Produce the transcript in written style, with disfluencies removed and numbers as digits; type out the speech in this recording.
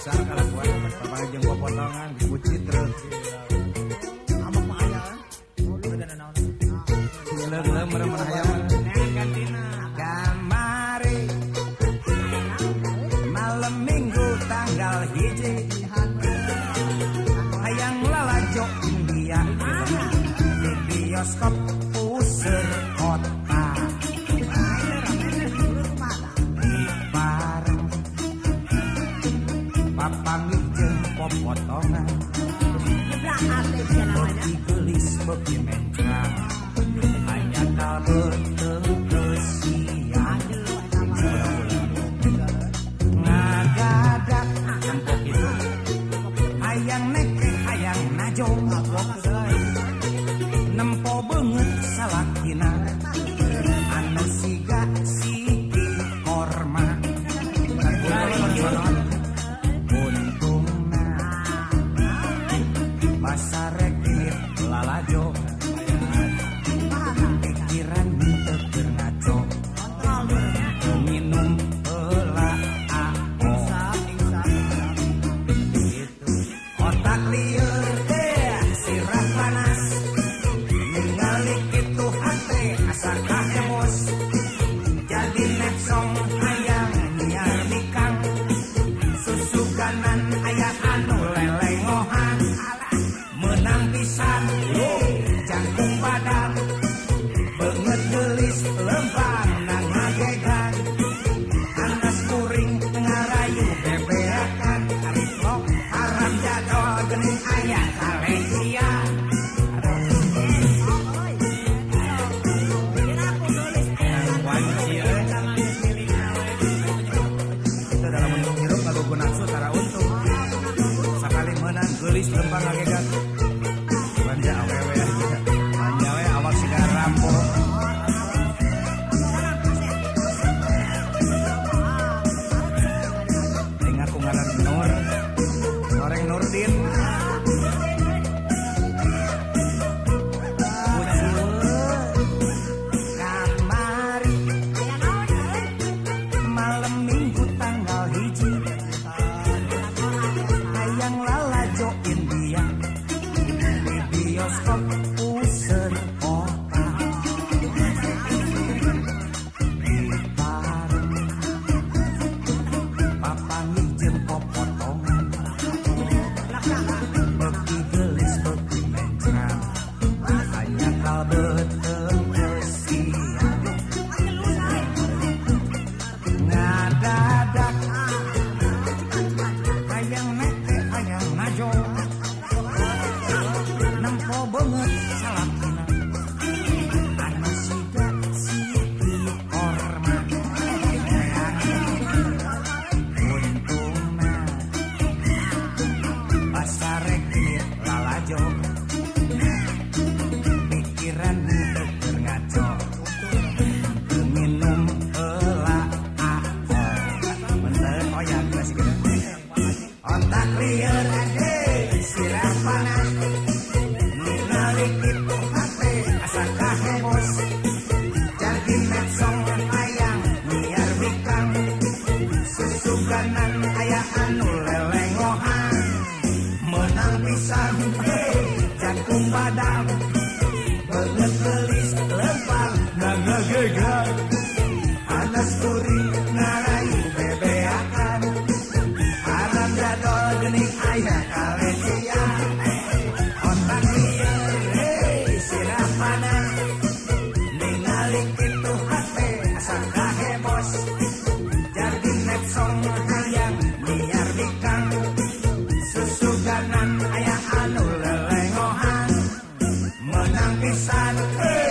biasa kalau buat bapak jeung potongan dipuji terus. Abang mah aya. Leuleuh merem hayang gantina. Kamari malam Minggu tanggal hiji hayang lalajo India di bioskop puseur kota. Papanggih jeung popotongan beuki geulis beuki mencang hanya kaleuteung keusian ngagadak angkok kitu hayang neke hayang najo nempo beungeut salakina anu siga sigi korma pasarek lalajo pikiran teu keur ngaco minum heula ao otak lieur sirah panas ningali kitu hate asa kahemos jadi nepsong hayang nyiar mikang susuganan aya anu lelengohan menang pisan jantung padam beungeut geulis lempang nang ngagegan anas kuring ngarayu bebeakan ari vlog haram jadol geuning aya Valencia itu dalam bentuk hirup ngagugu nafsu tara untung sakali menang geulis lempang ngagegan manja awewe manja we awak siga rampo ting aku ngaran Nur goreng Nurdin kamari malam Minggu tanggal hiji hayang lalajo India bioskop puseur kota dipareng papanggih jeung popotongan beuki geulis beuki mencang hanya kaleuteung keusian ngadadak hayang neke hayang najo nempo beungeut salakina anu siga sigi korma untungna pasarek lalajo pikiran teu keur ngaco minum heula ao bener oyang geus otak lieur sirah panas ningali kitu hate asa kahemos jadi nepsong hayang nyiar mikang susuganan aya anu lelengohan menang pisan jantung badam beungeut geulis lempang nang ngagegan anas kuring ngarayu bebeakan haram jadol geuning aya Valencia otak lieur sirah panas ningali kitu hate asa kahemos jadi nepsong hayang nyiar mikang susuganan aya anu lelengohan menang pisan